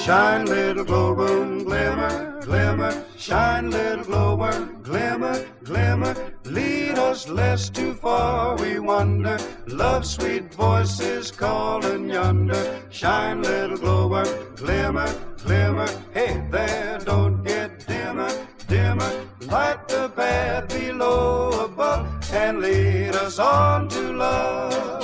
Shine, little glowworm, glimmer, glimmer. Shine, little glowworm, glimmer, glimmer. Lead us lest too far we wander. Love's sweet voices calling yonder. Shine, little glowworm, glimmer, glimmer. Hey there, don't get dimmer, dimmer. Light the path below, above, and lead us on to love.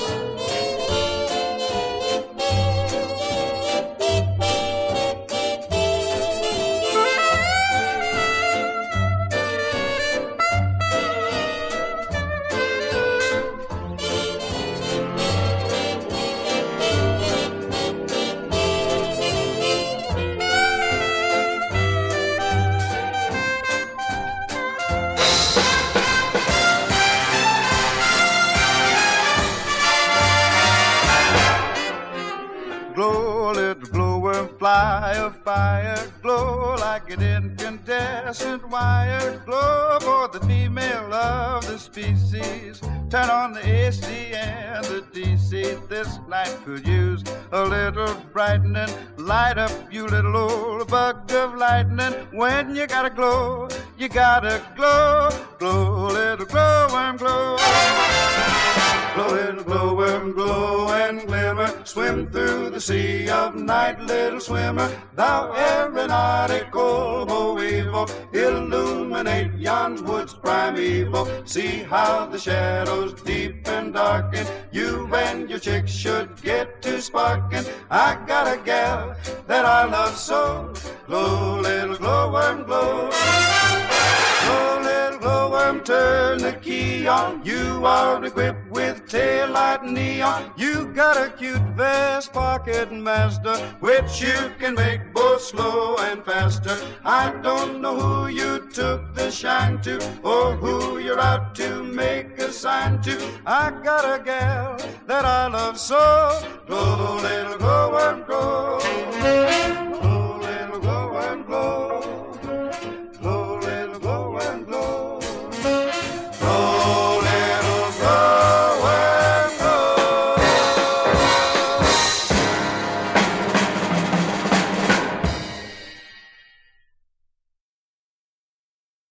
Glow, little glowworm, fly of fire. Glow like an incandescent wire. Glow for the female of the species. Turn on the AC and the DC. This night could use a little brightening. Light up, you little old bug of lightning. When you gotta glow, you gotta glow. Glow, little glowworm, glow. Glow, little glowworm, glow and glimmer. Swim through the sea of night, little swimmer. Thou aeronautical boevo, illuminate yon woods primeval. See how the shadows deep and darken. You and your chick should get to sparking. I got a gal that I love so. Glow, little glowworm, glow. Glow, little glowworm, turn the key on. You are equipped with taillight neon. You got a cute vest pocket master, which you can make both slow and faster. I don't know who you took the shine to, or who you're out to make a sign to. I got a gal that I love so. Glow, little glowworm,